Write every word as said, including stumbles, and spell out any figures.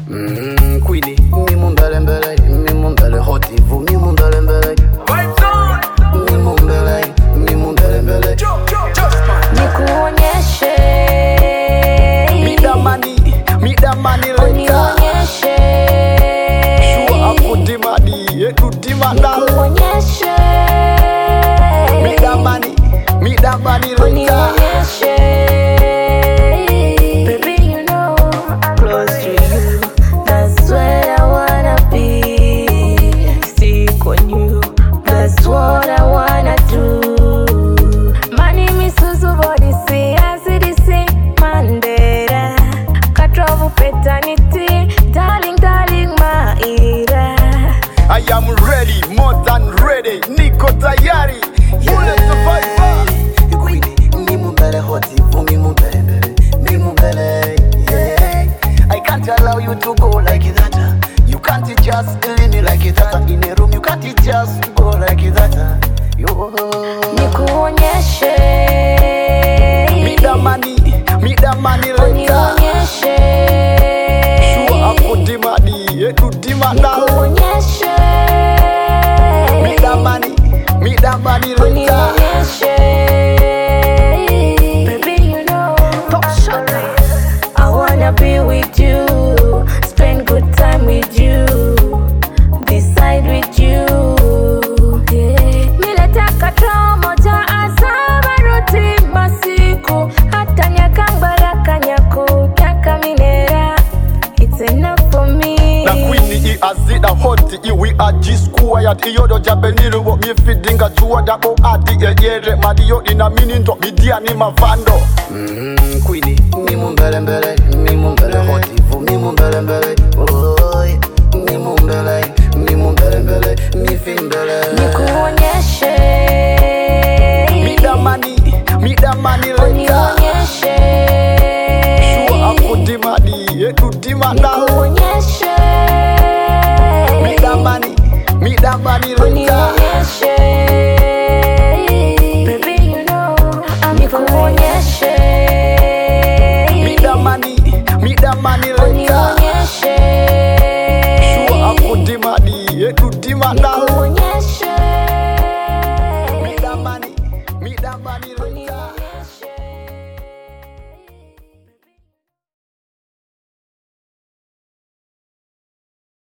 Mm, Queenie, mi mumbele mbele, mi mumbele hoti vu, mi mumbele mbele. Mi mumbele, mi mumbele mbele. Nikuonyeshe Mi da money, mi da money later. Unionyeshe Shua aku dimadi, etu dimanda. Nikuonyeshe Mi da money, mi da money later. Unionyeshe Baby, you know I'm close to you. That's where I wanna be. Stick on you. That's what I wanna do. My name is Suzu Body, see, I see the same Mandela. Katrovu petanity, darling, darling, my era. I am ready, more than ready. Niko tayari, bullet survivor. Queenie, mi mumbele hoti vu, mi mumbele mbele, mi mumbele. Yeah, I can't allow you to go like that. You can't just leave me like that. In a room, you can't just go like that. Yo. Nikuonyeshe Mi da money, mi da money later. Unionyeshe Shua aku dimadi, etu dimanda. Nikuonyeshe Mi da money, mi da money later. Unionyeshe Baby, you know Top shot. I wanna be with you, spend good time with you, decide with you. Yeah. Miletaka moja asaba ruti masiku, hata nyakang baraka nyako nyaka minera. It's enough for me. Na Queenie I azida hoti iwi aji squared iyodo jabeniru wo mi fidinga chuoda o adi yere madio ina minindo midia ni mavando. Mm, Queenie mi mumbele mbele, mi mumbele